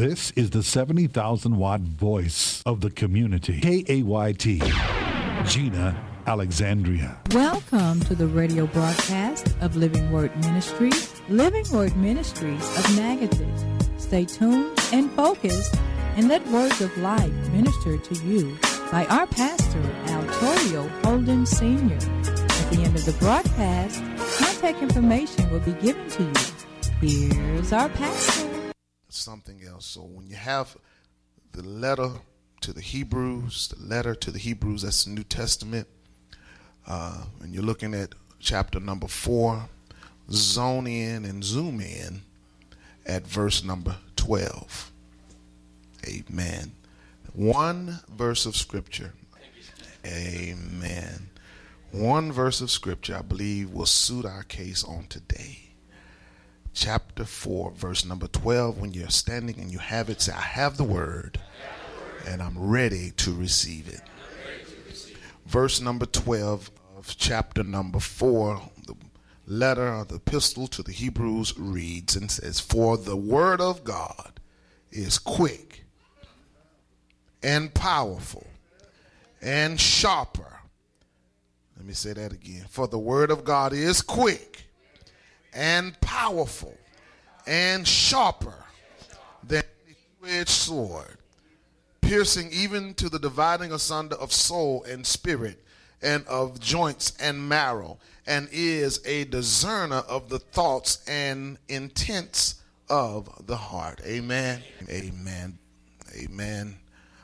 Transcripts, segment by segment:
This is the 70,000 watt voice of the community. KAYT, Gina Alexandria. Welcome to the radio broadcast of Living Word Ministries, Living Word Ministries of Natchitoches. Stay tuned and focused and let words of life minister to you by our pastor, Altorio Holden Sr. At the end of the broadcast, contact information will be given to you. Here's our pastor. Something else. So when you have the letter to the Hebrews, that's the New Testament, and you're looking at chapter number 4, zone in and zoom in at verse number 12. Amen. One verse of scripture. Amen. One verse of scripture I believe will suit our case on today. Chapter 4, verse number 12. When you're standing and you have it, say, I have the word and I'm ready to receive it. Verse number 12 of chapter number 4, the letter or the epistle to the Hebrews reads and says, for the word of God is quick and powerful and sharper. Let me say that again. For the word of God is quick and powerful and sharper than a two-edged sword, piercing even to the dividing asunder of soul and spirit and of joints and marrow, and is a discerner of the thoughts and intents of the heart. Amen. Amen. Amen.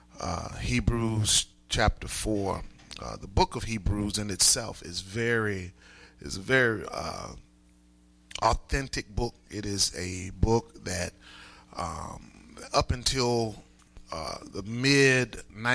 Hebrews chapter 4. The book of Hebrews in itself is a very authentic book. It is a book that up until the mid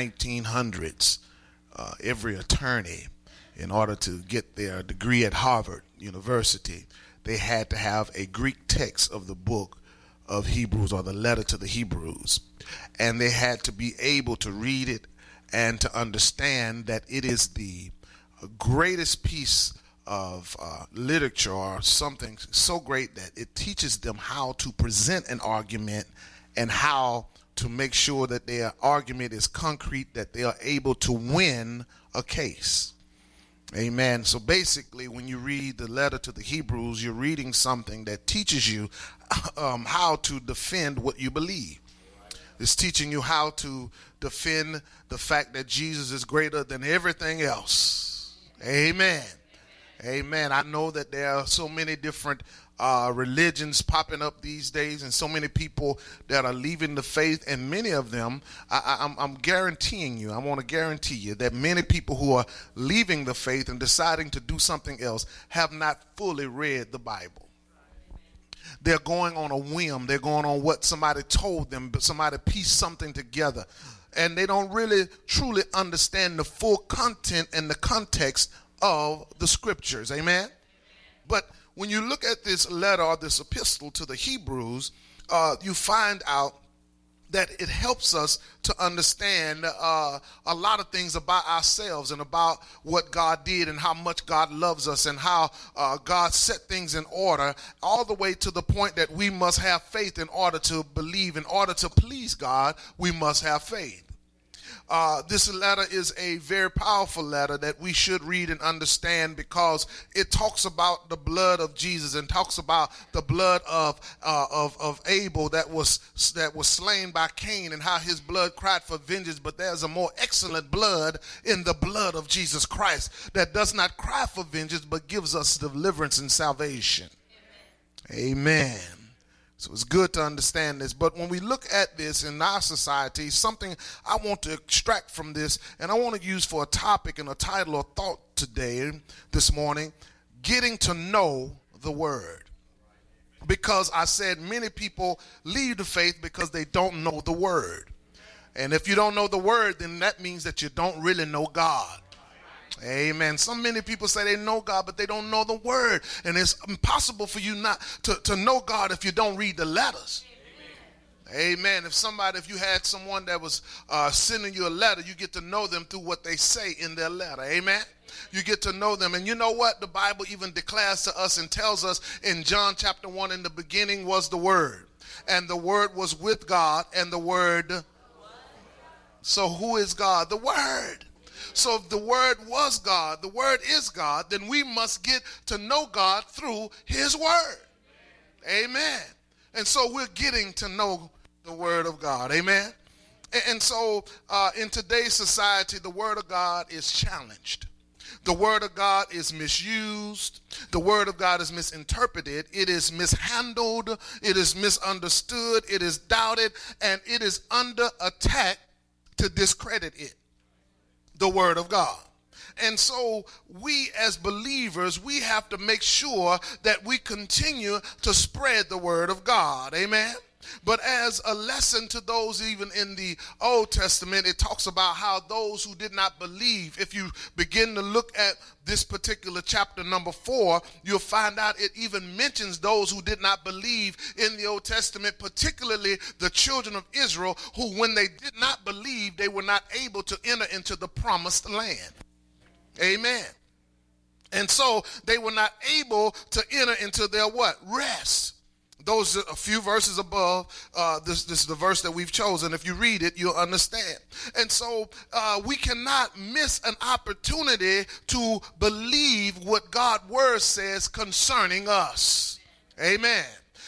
1900s, every attorney, in order to get their degree at Harvard University, they had to have a Greek text of the book of Hebrews, or the letter to the Hebrews, and they had to be able to read it and to understand that it is the greatest piece of literature, or something so great that it teaches them how to present an argument and how to make sure that their argument is concrete, that they are able to win a case. Amen. So basically, when you read the letter to the Hebrews, you're reading something that teaches you how to defend what you believe. It's teaching you how to defend the fact that Jesus is greater than everything else. Amen. Amen. I know that there are so many different religions popping up these days, and so many people that are leaving the faith, and many of them, I'm guaranteeing you, I want to guarantee you that many people who are leaving the faith and deciding to do something else have not fully read the Bible. They're going on a whim. They're going on what somebody told them, but somebody pieced something together, and they don't really truly understand the full content and the context of the scriptures. Amen. But when you look at this letter or this epistle to the Hebrews, you find out that it helps us to understand a lot of things about ourselves and about what God did and how much God loves us and how God set things in order, all the way to the point that we must have faith in order to believe. In order to please God, we must have faith. This letter is a very powerful letter that we should read and understand, because it talks about the blood of Jesus and talks about the blood of Abel that was slain by Cain, and how his blood cried for vengeance. But there's a more excellent blood in the blood of Jesus Christ that does not cry for vengeance, but gives us deliverance and salvation. Amen. So it's good to understand this. But when we look at this in our society, something I want to extract from this, and I want to use for a topic and a title or thought today, this morning, getting to know the word. Because I said many people leave the faith because they don't know the word. And if you don't know the word, then that means that you don't really know God. Amen. So many people say they know God, but they don't know the word. And it's impossible for you not to know God if you don't read the letters. Amen. If you had someone that was sending you a letter, you get to know them through what they say in their letter. Amen. You get to know them. And you know what? The Bible even declares to us and tells us in John chapter 1, in the beginning was the word. And the Word was with God, and the Word. So who is God? The Word. So if the Word was God, the Word is God, then we must get to know God through His Word. Amen. And so we're getting to know the Word of God. Amen. And so in today's society, the Word of God is challenged. The Word of God is misused. The Word of God is misinterpreted. It is mishandled. It is misunderstood. It is doubted. And it is under attack to discredit it, the Word of God. And so we as believers, we have to make sure that we continue to spread the Word of God. Amen. But as a lesson to those even in the Old Testament, it talks about how those who did not believe, if you begin to look at this particular chapter number 4, you'll find out it even mentions those who did not believe in the Old Testament, particularly the children of Israel, who when they did not believe, they were not able to enter into the promised land. Amen. And so they were not able to enter into their what? Rest. Those are a few verses above. This is the verse that we've chosen. If you read it, you'll understand. And so we cannot miss an opportunity to believe what God's word says concerning us. Amen.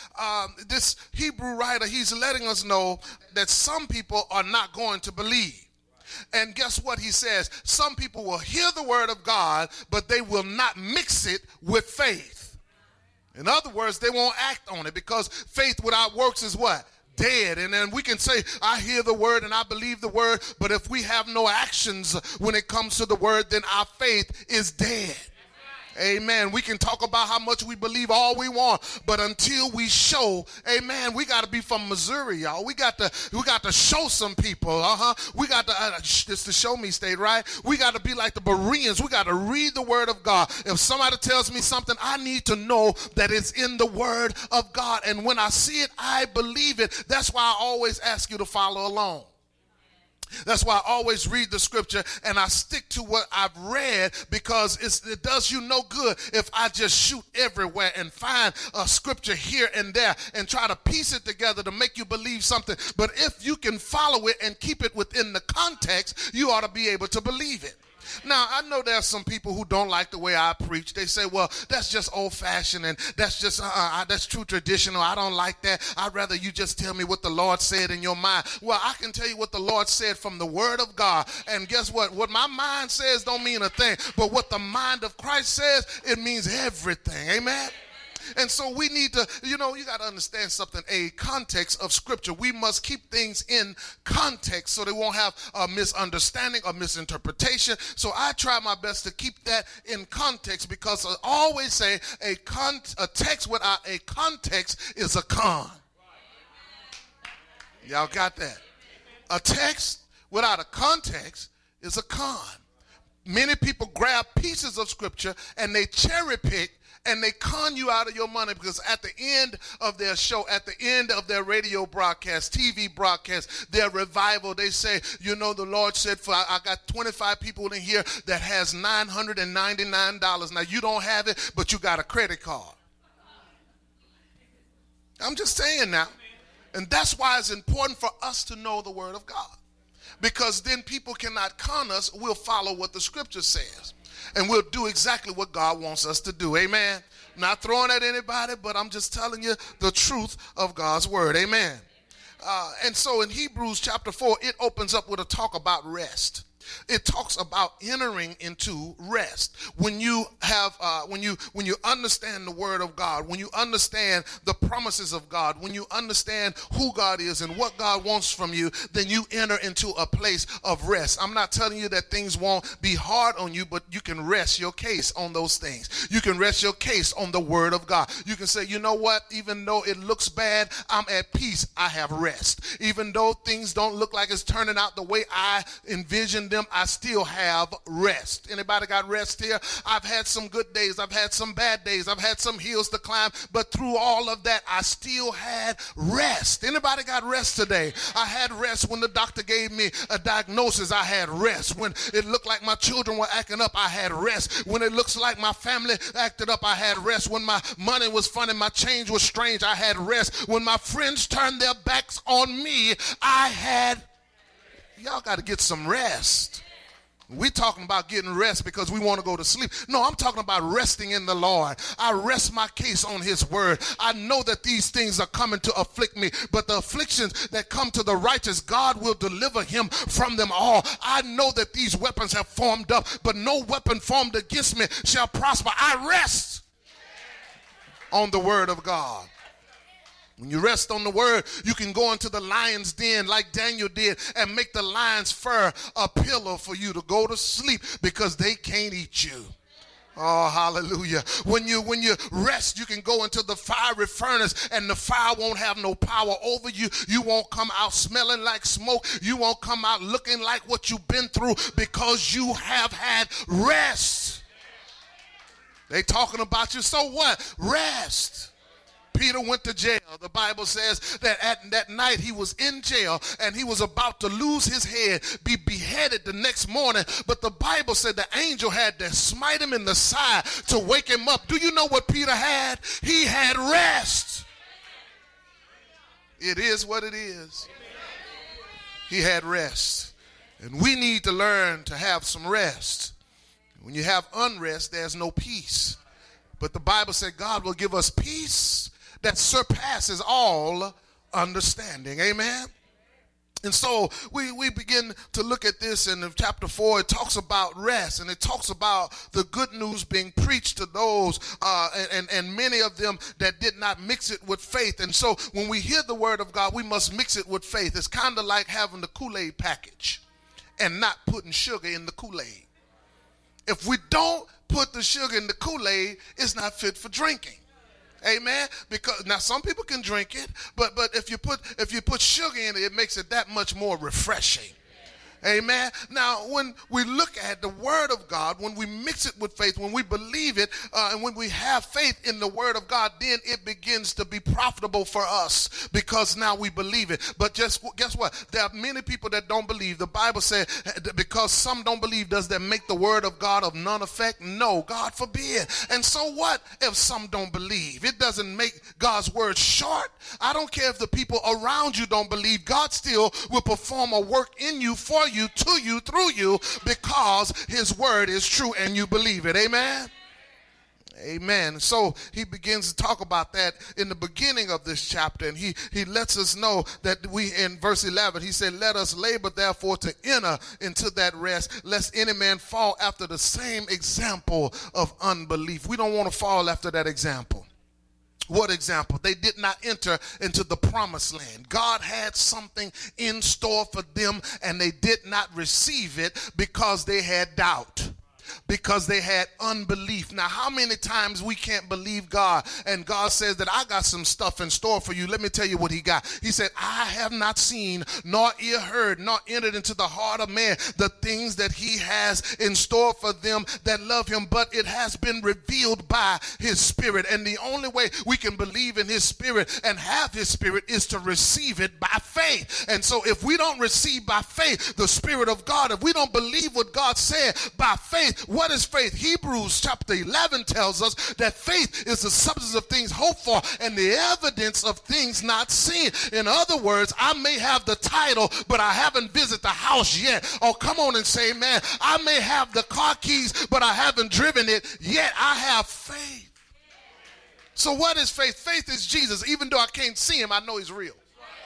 This Hebrew writer, he's letting us know that some people are not going to believe. And guess what he says? Some people will hear the word of God, but they will not mix it with faith. In other words, they won't act on it, because faith without works is what? Dead. And then we can say, I hear the word and I believe the word, but if we have no actions when it comes to the word, then our faith is dead. Amen. We can talk about how much we believe all we want, but until we show, amen, we got to be from Missouri, y'all. We got to show some people. We got to, it's the show me state, right? We got to be like the Bereans. We got to read the word of God. If somebody tells me something, I need to know that it's in the word of God. And when I see it, I believe it. That's why I always ask you to follow along. That's why I always read the scripture and I stick to what I've read, because it does you no good if I just shoot everywhere and find a scripture here and there and try to piece it together to make you believe something. But if you can follow it and keep it within the context, you ought to be able to believe it. Now, I know there's some people who don't like the way I preach. They say, well, that's just old-fashioned and that's just, that's true traditional. I don't like that. I'd rather you just tell me what the Lord said in your mind. Well, I can tell you what the Lord said from the word of God. And guess what? What my mind says don't mean a thing. But what the mind of Christ says, it means everything. Amen? And so we need to, you got to understand something, a context of scripture. We must keep things in context so they won't have a misunderstanding or misinterpretation. So I try my best to keep that in context, because I always say a text without a context is a con. Y'all got that? A text without a context is a con. Many people grab pieces of scripture and they cherry pick and they con you out of your money, because at the end of their show, at the end of their radio broadcast, TV broadcast, their revival, they say, the Lord said, I got 25 people in here that has $999. Now, you don't have it, but you got a credit card. I'm just saying now. And that's why it's important for us to know the word of God, because then people cannot con us. We'll follow what the scripture says. And we'll do exactly what God wants us to do. Amen. I'm not throwing at anybody, but I'm just telling you the truth of God's word. Amen. And so in Hebrews chapter 4, it opens up with a talk about rest. It talks about entering into rest. When you have, when you understand the word of God, when you understand the promises of God, when you understand who God is and what God wants from you, then you enter into a place of rest. I'm not telling you that things won't be hard on you, but you can rest your case on those things. You can rest your case on the word of God. You can say, you know what? Even though it looks bad, I'm at peace. I have rest. Even though things don't look like it's turning out the way I envisioned them them, I still have rest. Anybody got rest here? I've had some good days. I've had some bad days. I've had some hills to climb. But through all of that, I still had rest. Anybody got rest today? I had rest when the doctor gave me a diagnosis. I had rest. When it looked like my children were acting up, I had rest. When it looks like my family acted up, I had rest. When my money was funny, my change was strange, I had rest. When my friends turned their backs on me, I had. Y'all got to get some rest. We're talking about getting rest because we want to go to sleep. No, I'm talking about resting in the Lord. I rest my case on his word. I know that these things are coming to afflict me, but the afflictions that come to the righteous, God will deliver him from them all. I know that these weapons have formed up, but no weapon formed against me shall prosper. I rest on the word of God. When you rest on the word, you can go into the lion's den like Daniel did and make the lion's fur a pillow for you to go to sleep because they can't eat you. Oh, hallelujah. When you rest, you can go into the fiery furnace and the fire won't have no power over you. You won't come out smelling like smoke. You won't come out looking like what you've been through because you have had rest. They talking about you, so what? Rest. Peter went to jail. The Bible says that at that night he was in jail and he was about to lose his head, be beheaded the next morning. But the Bible said the angel had to smite him in the side to wake him up. Do you know what Peter had? He had rest. It is what it is. He had rest. And we need to learn to have some rest. When you have unrest, there's no peace. But the Bible said God will give us peace that surpasses all understanding. Amen. And so we begin to look at this in chapter 4. It talks about rest, and it talks about the good news being preached to those and many of them that did not mix it with faith. And so when we hear the word of God, we must mix it with faith. It's kind of like having the Kool-Aid package and not putting sugar in the Kool-Aid. If we don't put the sugar in the Kool-Aid, it's not fit for drinking. Amen. Because now some people can drink it, but if you put sugar in it, it makes it that much more refreshing. Amen. Now, when we look at the word of God, when we mix it with faith, when we believe it, and when we have faith in the word of God, then it begins to be profitable for us because now we believe it. But just guess what? There are many people that don't believe. The Bible said because some don't believe, does that make the word of God of none effect? No, God forbid. And so what if some don't believe? It doesn't make God's word short. I don't care if the people around you don't believe. God still will perform a work in you, for you, to you, through you, because his word is true and you believe it. Amen. Amen. So he begins to talk about that in the beginning of this chapter, and he lets us know that we, in verse 11, he said, let us labor therefore to enter into that rest, lest any man fall after the same example of unbelief. We don't want to fall after that example. What example? They did not enter into the promised land. God had something in store for them, and they did not receive it because they had doubt, because they had unbelief. Now, how many times we can't believe God, and God says that I got some stuff in store for you. Let me tell you what he got. He said, I have not seen, nor ear heard, nor entered into the heart of man the things that he has in store for them that love him, but it has been revealed by his spirit. And the only way we can believe in his spirit and have his spirit is to receive it by faith. And so if we don't receive by faith the spirit of God, if we don't believe what God said by faith, what is faith? Hebrews chapter 11 tells us that faith is the substance of things hoped for and the evidence of things not seen. In other words, I may have the title, but I haven't visited the house yet. Oh, come on and say, man, I may have the car keys, but I haven't driven it yet. I have faith. So what is faith? Faith is Jesus. Even though I can't see him, I know he's real.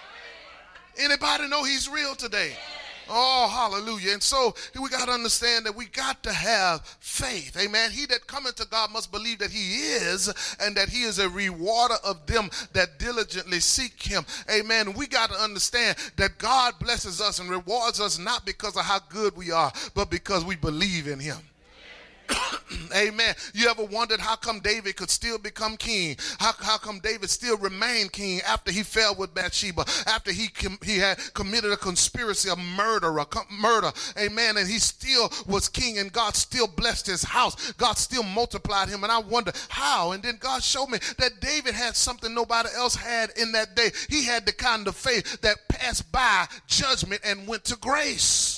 Anybody know he's real today? Oh, hallelujah. And so we got to understand that we got to have faith. Amen. He that cometh to God must believe that he is, and that he is a rewarder of them that diligently seek him. Amen. We got to understand that God blesses us and rewards us not because of how good we are, but because we believe in him. Amen. You ever wondered how come David could still become king? How come David still remained king after he fell with Bathsheba, after he had committed a conspiracy of murder. Amen. And he still was king, and God still blessed his house. God still multiplied him. And I wonder how. And then God showed me that David had something nobody else had in that day. He had the kind of faith that passed by judgment and went to grace.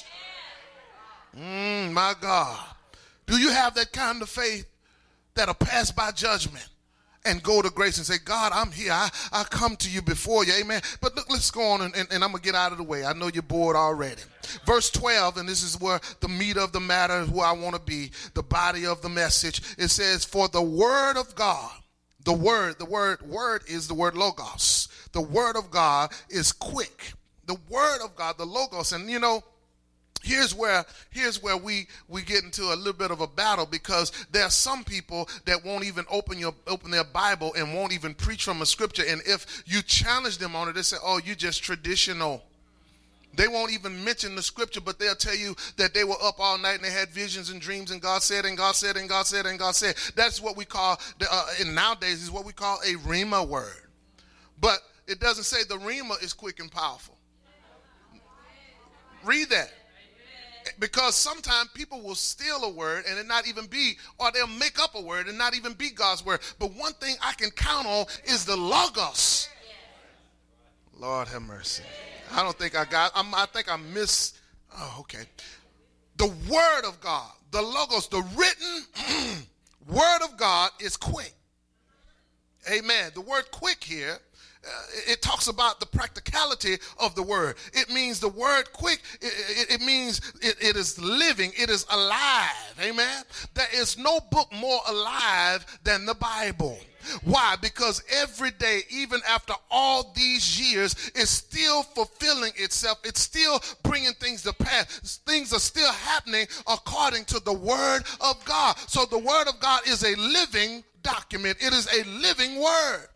My God. Do you have that kind of faith that'll pass by judgment and go to grace and say, God, I'm here. I come to you before you. Amen. But look, let's go on and I'm going to get out of the way. I know you're bored already. Verse 12, and this is where the meat of the matter is, where I want to be, the body of the message. It says, for the word of God, the word is the word logos. The word of God is quick. The word of God, the logos. And you know, Here's where we get into a little bit of a battle, because there are some people that won't even open their Bible and won't even preach from a scripture. And if you challenge them on it, they say, oh, you're just traditional. They won't even mention the scripture, but they'll tell you that they were up all night and they had visions and dreams, and God said, and God said, and God said, and God said. That's what we call, and nowadays is what we call a rhema word. But it doesn't say the rhema is quick and powerful. Read that. Because sometimes people will steal a word and it not even be, or they'll make up a word and not even be God's word. But one thing I can count on is the logos. Lord have mercy. I think I missed. Oh, okay. The word of God, the logos, the written word of God is quick. Amen. The word quick here, it talks about the practicality of the word. It means the word quick, it means it is living, it is alive. Amen. There is no book more alive than the Bible. Why? Because every day, even after all these years, it's still fulfilling itself. It's still bringing things to pass. Things are still happening according to the word of God. So the word of God is a living document. It is a living word.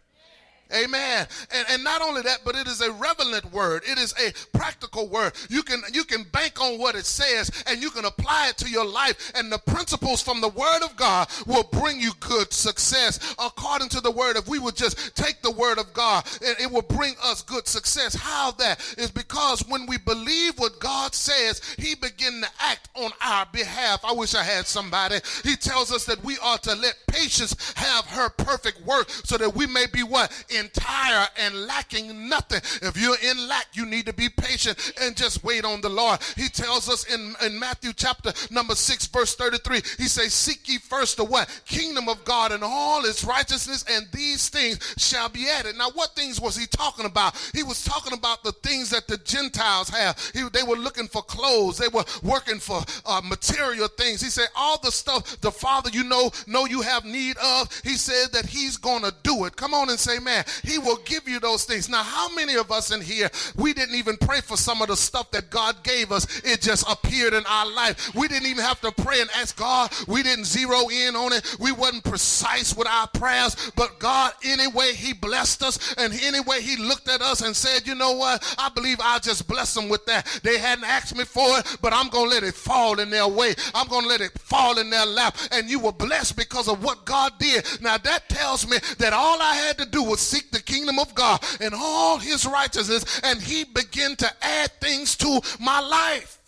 Amen. And not only that, but it is a relevant word. It is a practical word. You can bank on what it says, and you can apply it to your life, and the principles from the word of God will bring you good success. According to the word, if we would just take the word of God, it will bring us good success. How that is because when we believe what God says, he begins to act on our behalf. I wish I had somebody. He tells us that we are to let patience have her perfect work, so that we may be what? Entire and lacking nothing. If you're in lack, you need to be patient and just wait on the Lord. He tells us in Matthew chapter number 6 verse 33, he says, seek ye first the what? Kingdom of God and all its righteousness, and these things shall be added. Now what things was he talking about? He was talking about the things that the Gentiles have. They were looking for clothes. They were working for material things. He said all the stuff the Father you know you have need of, he said that he's gonna do it. Come on and say, man, he will give you those things. Now, how many of us in here, we didn't even pray for some of the stuff that God gave us? It just appeared in our life. We didn't even have to pray and ask God. We didn't zero in on it. We wasn't precise with our prayers, but God, anyway, he blessed us, and anyway, he looked at us and said, you know what? I believe I'll just bless them with that. They hadn't asked me for it, but I'm going to let it fall in their way. I'm going to let it fall in their lap, and you were blessed because of what God did. Now, that tells me that all I had to do was seek the kingdom of God and all his righteousness, and he began to add things to my life.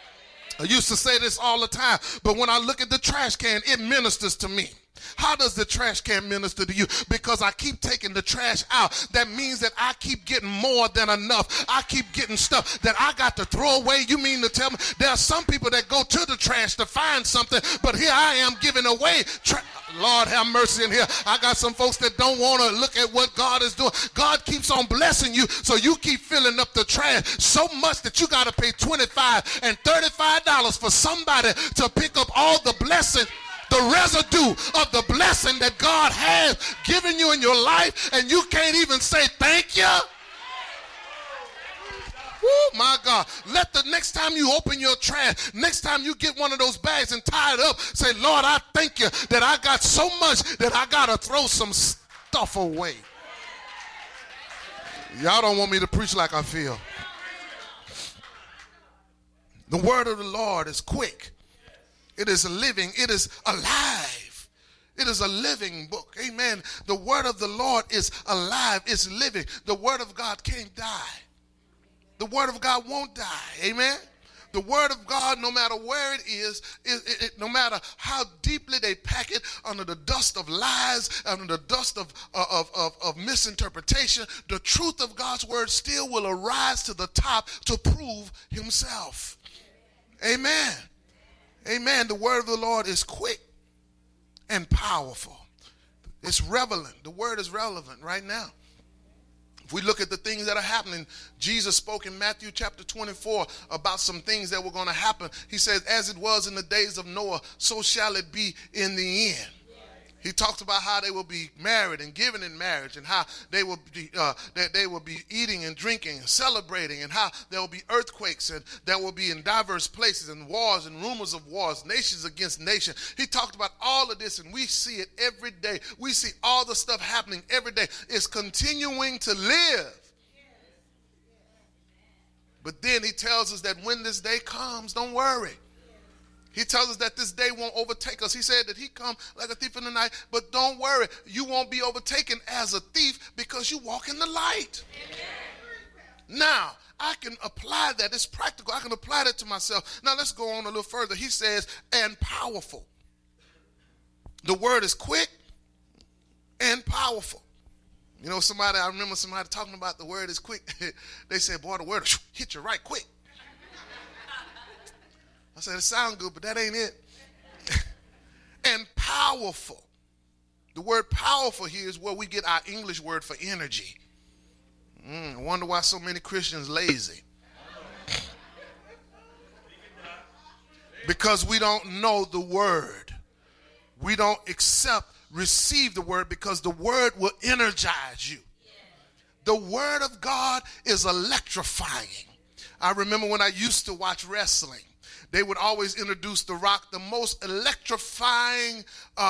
I used to say this all the time, but when I look at the trash can, it ministers to me. How does the trash can minister to you? Because I keep taking the trash out. That means that I keep getting more than enough. I keep getting stuff that I got to throw away. You mean to tell me there are some people that go to the trash to find something, but here I am giving away Lord have mercy in here. I got some folks that don't want to look at what God is doing. God keeps on blessing you, so you keep filling up the trash so much that you got to pay $25 and $35 for somebody to pick up all the blessing, the residue of the blessing that God has given you in your life, and you can't even say thank you. Woo, my God. Let the next time you open your trash, next time you get one of those bags and tie it up, say, Lord, I thank you that I got so much that I got to throw some stuff away. Y'all don't want me to preach like I feel. The word of the Lord is quick. It is living. It is alive. It is a living book. Amen. The word of the Lord is alive. It's living. The word of God can't die. The word of God won't die. Amen. The word of God, no matter where it is, no matter how deeply they pack it under the dust of lies, under the dust of misinterpretation, the truth of God's word still will arise to the top to prove himself. Amen. Amen. The word of the Lord is quick and powerful. It's relevant. The word is relevant right now. If we look at the things that are happening, Jesus spoke in Matthew chapter 24 about some things that were going to happen. He says, as it was in the days of Noah, so shall it be in the end. He talks about how they will be married and given in marriage, and how they will be eating and drinking and celebrating, and how there will be earthquakes, and there will be in diverse places, and wars and rumors of wars, nations against nations. He talked about all of this, and we see it every day. We see all the stuff happening every day. It's continuing to live. But then he tells us that when this day comes, don't worry. He tells us that this day won't overtake us. He said that he come like a thief in the night, but don't worry. You won't be overtaken as a thief because you walk in the light. Amen. Now, I can apply that. It's practical. I can apply that to myself. Now, let's go on a little further. He says, and powerful. The word is quick and powerful. You know, I remember somebody talking about the word is quick. They said, boy, the word will hit you right quick. I said, it sounds good, but that ain't it. And powerful. The word powerful here is where we get our English word for energy. I wonder why so many Christians lazy. Because we don't know the word. We don't receive the word, because the word will energize you. The word of God is electrifying. I remember when I used to watch wrestling, they would always introduce The Rock, the most electrifying,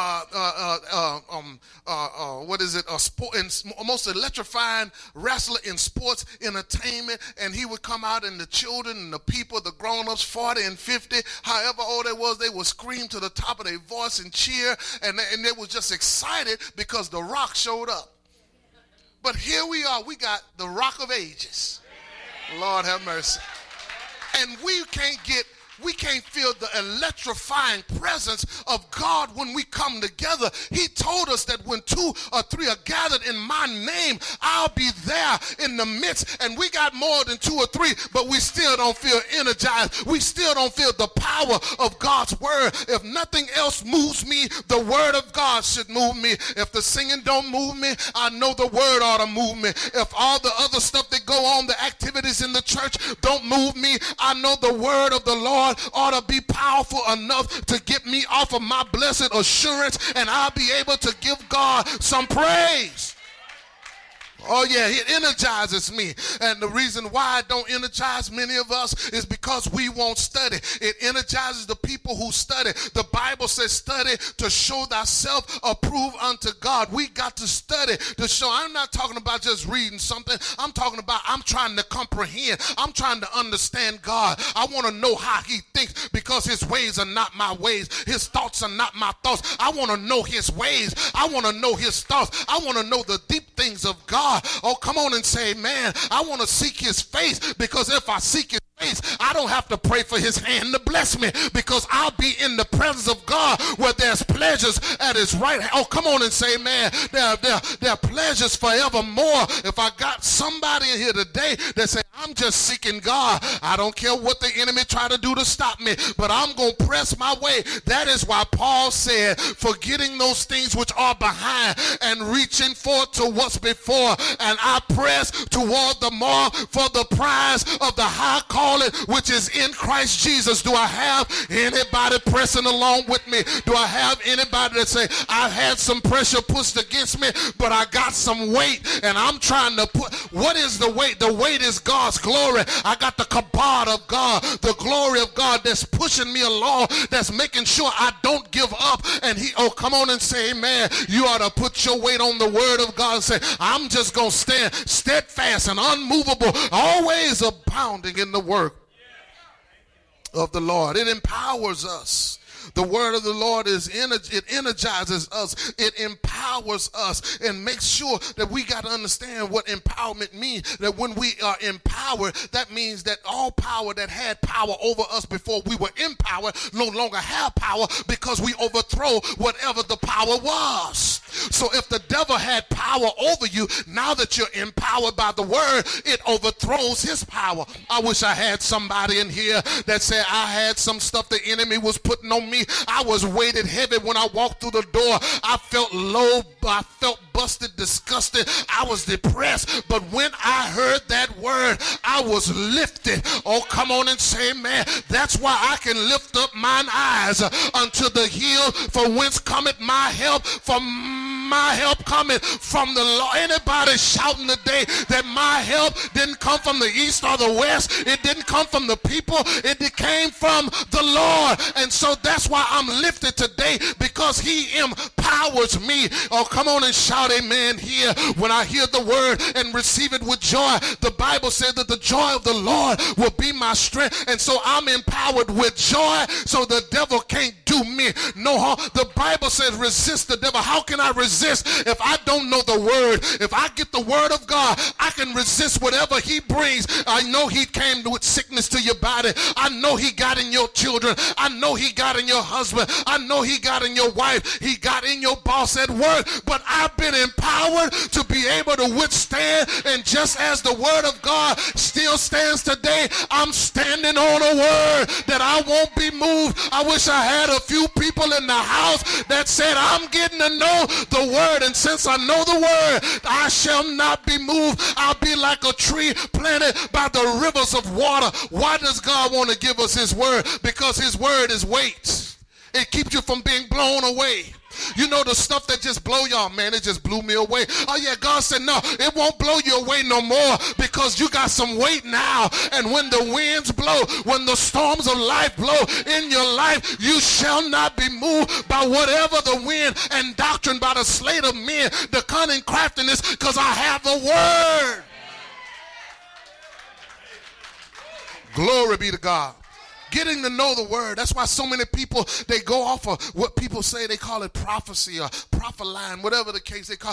most electrifying wrestler in sports entertainment. And he would come out, and the children and the people, the grown-ups, 40 and 50, however old they was, they would scream to the top of their voice and cheer, and they was just excited because The Rock showed up. But here we are, we got the Rock of Ages. Lord have mercy. And we can't feel the electrifying presence of God when we come together. He told us that when 2 or 3 are gathered in my name, I'll be there in the midst. And we got more than 2 or 3, but we still don't feel energized. We still don't feel the power of God's word. If nothing else moves me, the word of God should move me. If the singing don't move me, I know the word ought to move me. If all the other stuff that go on, the activities in the church don't move me, I know the word of the Lord ought to be powerful enough to get me off of my blessed assurance, and I'll be able to give God some praise. Oh yeah, it energizes me. And the reason why it don't energize many of us is because we won't study. It energizes the people who study. The Bible says study to show thyself approved unto God. We got to study to show. I'm not talking about just reading something. I'm talking about I'm trying to comprehend. I'm trying to understand God. I want to know how he thinks, because his ways are not my ways. His thoughts are not my thoughts. I want to know his ways. I want to know his thoughts. I want to know the deep things of God. Oh, come on and say, man, I want to seek his face, because if I seek his face, I don't have to pray for his hand to bless me, because I'll be in the presence of God where there's pleasures at his right hand. Oh, come on and say, man, there are pleasures forevermore. If I got somebody in here today that say, I'm just seeking God, I don't care what the enemy try to do to stop me, but I'm going to press my way. That is why Paul said, forgetting those things which are behind and reaching forth to what's before, and I press toward the mark for the prize of the high calling which is in Christ Jesus. Do I have anybody pressing along with me? Do I have anybody that say, I've had some pressure pushed against me, but I got some weight, and I'm trying to put, what is the weight? The weight is God's glory. I got the kabod of God, the glory of God that's pushing me along, that's making sure I don't give up. And oh, come on and say, amen. You ought to put your weight on the word of God and say, I'm just going to stand steadfast and unmovable, always abounding in the work of the Lord. It empowers us The word of the Lord it energizes us. It empowers us and makes sure that we got to understand what empowerment means. That when we are empowered, that means that all power that had power over us before we were empowered no longer have power, because we overthrow whatever the power was. So if the devil had power over you, now that you're empowered by the word, it overthrows his power. I wish I had somebody in here that said, I had some stuff the enemy was putting on me. I was weighted heavy when I walked through the door. I felt low. I felt busted, disgusted. I was depressed. But when I heard that word, I was lifted. Oh, come on and say, man, that's why I can lift up mine eyes unto the hill, for whence cometh my help. My help cometh from the Lord. Anybody shouting today that my help didn't come from the east or the west? It didn't come from the people. It came from the Lord. And so that's why I'm lifted today, because he empowers me. Oh, come on and shout amen here. When I hear the word and receive it with joy, the Bible said that the joy of the Lord will be my strength. And so I'm empowered with joy, so the devil can't do me no harm. The Bible says resist the devil. How can I resist if I don't know the word? If I get the word of God, I can resist whatever he brings. I know he came with sickness to your body. I know he got in your children. I know he got in your husband. I know he got in your wife. He got in your boss at work. But I've been empowered to be able to withstand. And just as the word of God still stands today, I'm standing on a word that I won't be moved. I wish I had a few people in the house that said, I'm getting to know the word, and since I know the word, I shall not be moved. I'll be like a tree planted by the rivers of water. Why does God want to give us his word? Because his word is weight. It keeps you from being blown away. You know the stuff that just blow y'all, man, it just blew me away. Oh yeah, God said, no, it won't blow you away no more, because you got some weight now. And when the winds blow, when the storms of life blow in your life, you shall not be moved by whatever the wind and doctrine, by the sleight of men, the cunning craftiness, because I have the word. Glory be to God. Getting to know the word. That's why so many people, they go off of what people say, they call it prophecy or prophet line, whatever the case they call.